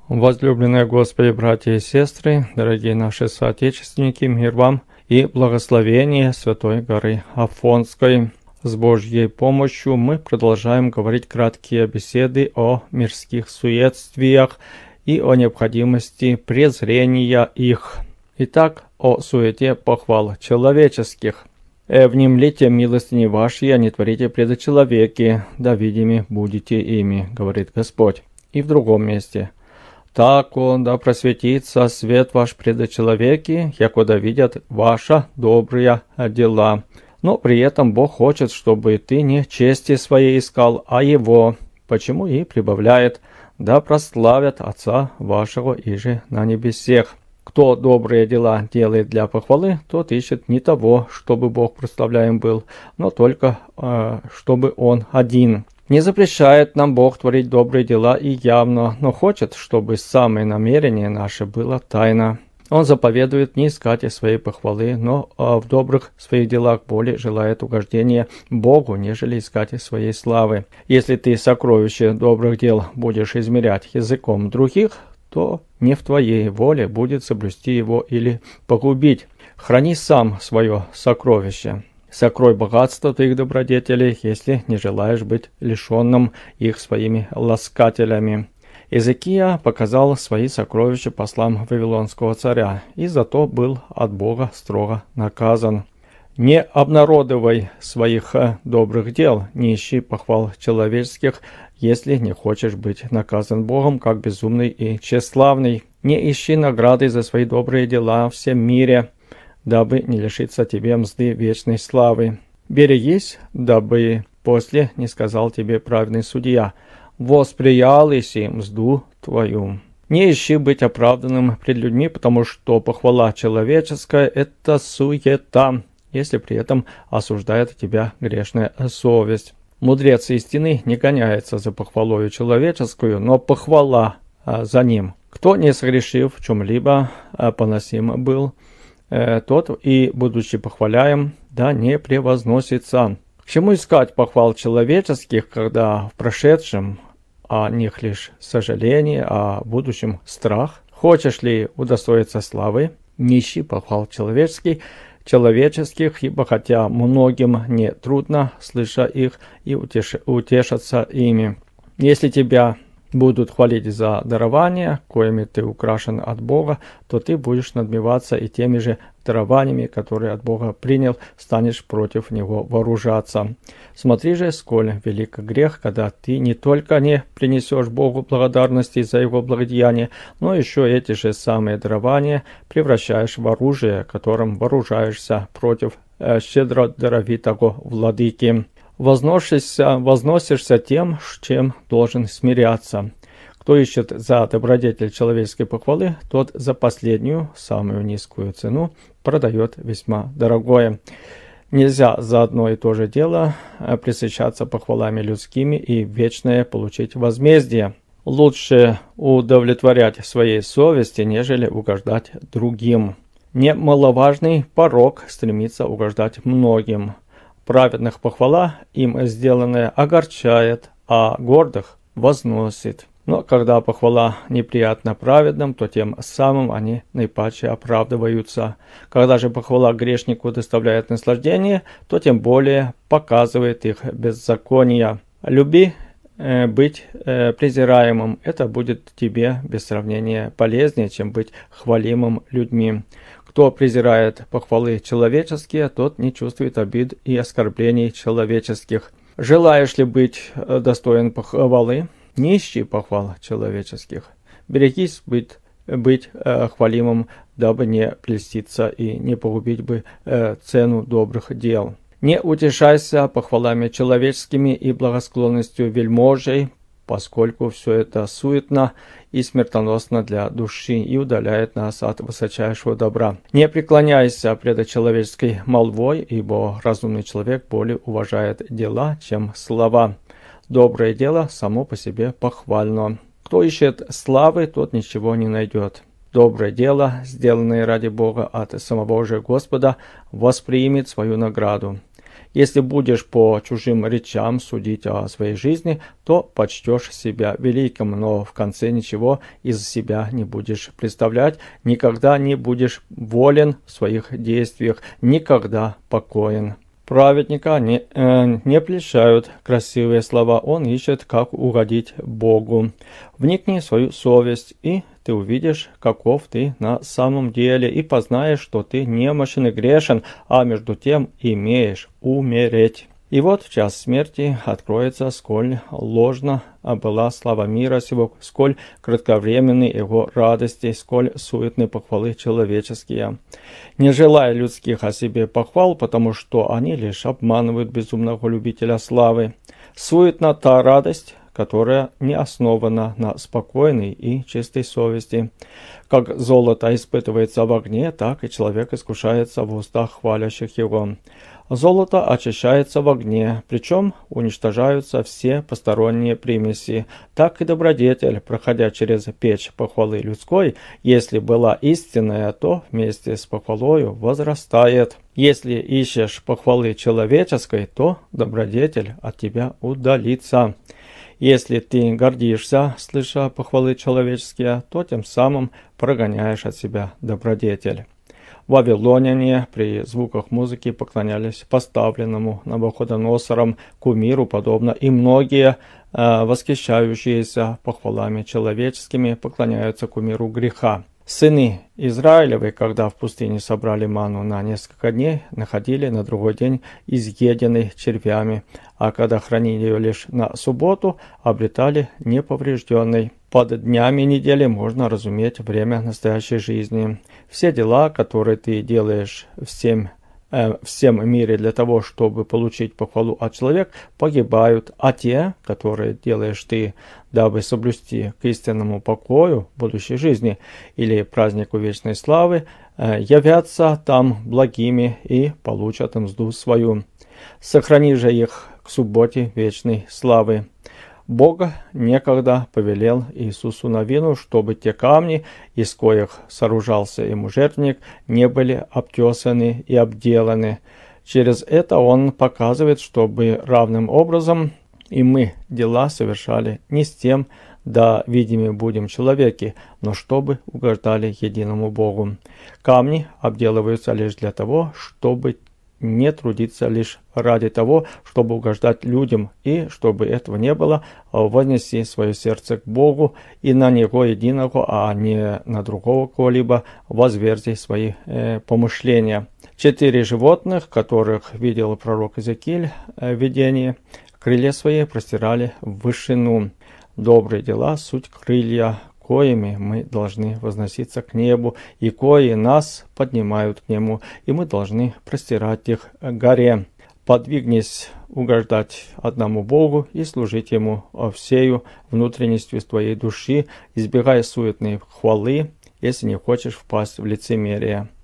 Возлюбленные Господи, братья и сестры, дорогие наши соотечественники, мир вам и благословение Святой горы Афонской. С Божьей помощью мы продолжаем говорить краткие беседы о мирских суетствиях и о необходимости презрения их. Итак, о суете похвал человеческих. «Внемлите милостыни ваши, а не творите предочеловеки, да видими будете ими, говорит Господь». И в другом месте: «Тако да просветится свет ваш пред человеки, яко да видят ваша добрые дела». Но при этом Бог хочет, чтобы ты не чести своей искал, а Его. Почему и прибавляет: «Да прославят Отца вашего иже на небесех». Кто добрые дела делает для похвалы, тот ищет не того, чтобы Бог прославляем был, но только чтобы Он один. Не запрещает нам Бог творить добрые дела и явно, но хочет, чтобы самое намерение наше было тайно. Он заповедует не искать своей похвалы, но в добрых своих делах более желает угождения Богу, нежели искать своей славы. Если ты сокровище добрых дел будешь измерять языком других, то не в твоей воле будет соблюсти его или погубить. Храни сам свое сокровище. Сокрой богатство твоих добродетелей, если не желаешь быть лишенным их своими ласкателями. Иезекия показал свои сокровища послам вавилонского царя, и зато был от Бога строго наказан. Не обнародовай своих добрых дел, не ищи похвал человеческих, если не хочешь быть наказан Богом, как безумный и тщеславный. Не ищи награды за свои добрые дела в всем мире, дабы не лишиться тебе мзды вечной славы. Берегись, дабы после не сказал тебе праведный судья: «Восприял иси мзду твою». Не ищи быть оправданным пред людьми, потому что похвала человеческая – это суета, если при этом осуждает тебя грешная совесть. Мудрец истины не гоняется за похвалою человеческую, но похвала за ним. Кто, не согрешив в чем-либо, поносим был, тот и, будучи похваляем, да не превозносится. К чему искать похвал человеческих, когда в прошедшем о них лишь сожаление, а в будущем страх? Хочешь ли удостоиться славы? Не ищи похвал человеческих, ибо хотя многим не трудно, слыша их, и утешаться ими. Если тебя будут хвалить за дарования, коими ты украшен от Бога, то ты будешь надмеваться и теми же дарованиями, которые от Бога принял, станешь против Него вооружаться. Смотри же, сколь велик грех, когда ты не только не принесешь Богу благодарности за Его благодеяние, но еще эти же самые дарования превращаешь в оружие, которым вооружаешься против щедро даровитого владыки. Возносишься тем, с чем должен смиряться. Кто ищет за добродетель человеческой похвалы, тот за последнюю, самую низкую цену продает весьма дорогое. Нельзя за одно и то же дело пресыщаться похвалами людскими и вечное получить возмездие. Лучше удовлетворять своей совести, нежели угождать другим. Немаловажный порок стремится угождать многим. Праведных похвала, им сделанная, огорчает, а гордых возносит. Но когда похвала неприятна праведным, то тем самым они наипаче оправдываются. Когда же похвала грешнику доставляет наслаждение, то тем более показывает их беззаконие. Люби быть презираемым, это будет тебе без сравнения полезнее, чем быть хвалимым людьми. Кто презирает похвалы человеческие, тот не чувствует обид и оскорблений человеческих. Желаешь ли быть достоин похвалы? Не ищи похвал человеческих. Берегись быть хвалимым, дабы не прельститься и не погубить бы цену добрых дел. Не утешайся похвалами человеческими и благосклонностью вельможей, поскольку все это суетно и смертоносно для души и удаляет нас от высочайшего добра. Не преклоняйся пред человеческой молвой, ибо разумный человек более уважает дела, чем слова. Доброе дело само по себе похвально. Кто ищет славы, тот ничего не найдет. Доброе дело, сделанное ради Бога от самого же Господа, воспримет свою награду. Если будешь по чужим речам судить о своей жизни, то почтешь себя великим, но в конце ничего из себя не будешь представлять, никогда не будешь волен в своих действиях, никогда покоен. Праведника не прельщают красивые слова, он ищет, как угодить Богу. Вникни в свою совесть, и ты увидишь, каков ты на самом деле, и познаешь, что ты немощен и грешен, а между тем имеешь умереть. И вот в час смерти откроется, сколь ложна была слава мира сего, сколь кратковременны его радости, сколь суетны похвалы человеческие. Не желая людских о себе похвал, потому что они лишь обманывают безумного любителя славы. Суетна та радость, которая не основана на спокойной и чистой совести. Как золото испытывается в огне, так и человек искушается в устах хвалящих его. Золото очищается в огне, причем уничтожаются все посторонние примеси. Так и добродетель, проходя через печь похвалы людской, если была истинная, то вместе с похвалою возрастает. Если ищешь похвалы человеческой, то добродетель от тебя удалится. Если ты гордишься, слыша похвалы человеческие, то тем самым прогоняешь от себя добродетель. Вавилоняне при звуках музыки поклонялись поставленному Навуходоносором кумиру, подобно и многие, восхищающиеся похвалами человеческими, поклоняются кумиру греха. Сыны Израилевы, когда в пустыне собрали ману на несколько дней, находили на другой день изъеденной червями, а когда хранили ее лишь на субботу, обретали неповрежденной. Под днями недели можно разуметь время настоящей жизни. Все дела, которые ты делаешь всем мире для того, чтобы получить похвалу от человека, погибают, а те, которые делаешь ты, дабы соблюсти к истинному покою будущей жизни или празднику вечной славы, явятся там благими и получат мзду свою. Сохрани же их к субботе вечной славы. Бог некогда повелел Иисусу Навину, чтобы те камни, из коих сооружался ему жертвенник, не были обтесаны и обделаны. Через это он показывает, чтобы равным образом и мы дела совершали не с тем, да видими будем человеки, но чтобы угождали единому Богу. Камни обделываются лишь для того, чтобы не трудиться лишь ради того, чтобы угождать людям, и чтобы этого не было, вознеси свое сердце к Богу и на Него единого, а не на другого кого-либо, возверзи свои помышления. 4 животных, которых видел пророк Иезекииль в видении, крылья свои простирали в вышину. Добрые дела — суть крылья, коими мы должны возноситься к небу, и кои нас поднимают к нему, и мы должны простирать их к горе. Подвигнись угождать одному Богу и служить Ему всею внутренностью твоей души, избегай суетной хвалы, если не хочешь впасть в лицемерие.